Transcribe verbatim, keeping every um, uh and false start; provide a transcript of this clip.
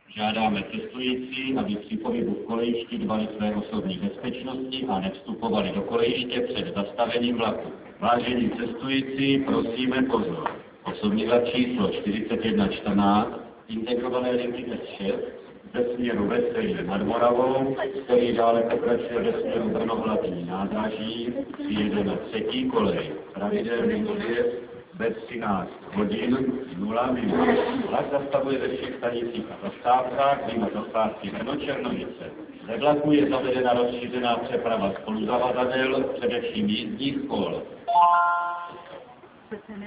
Žádáme cestující, aby při pohybu v kolejišti dbali své osobní bezpečnosti a nevstupovali do kolejiště před zastavením vlaku. Vážení cestující, prosíme pozor. Osobní vlak číslo čtyřicet jedna čtrnáct, integrované linky S šest, ve směru Veselí nad Moravou, který dále pokračuje ve směru Brno-Hlavní nádraží, přijede na třetí kolej. Pravidelný odjezd ve třináct hodin nula minut. Vlak zastavuje ve všech stanicích a zastávkách, vyjma zastávky Brno Černovice. Ve vlaku je zavedena rozšířená přeprava spoluzavazadel, především jízdních kol.